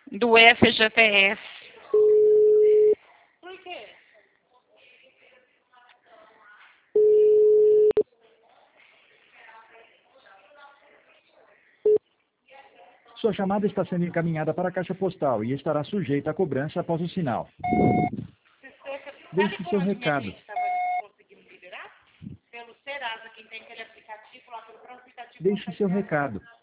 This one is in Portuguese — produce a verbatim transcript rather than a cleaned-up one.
do F G T S. Por quê? Sua chamada está sendo encaminhada para a caixa postal e estará sujeita a cobrança após o sinal. Deixe seu recado. Conseguimos liberar? Pelo Serasa, quem tem aquele aplicativo lá pelo próprio aplicativo. Deixe seu recado.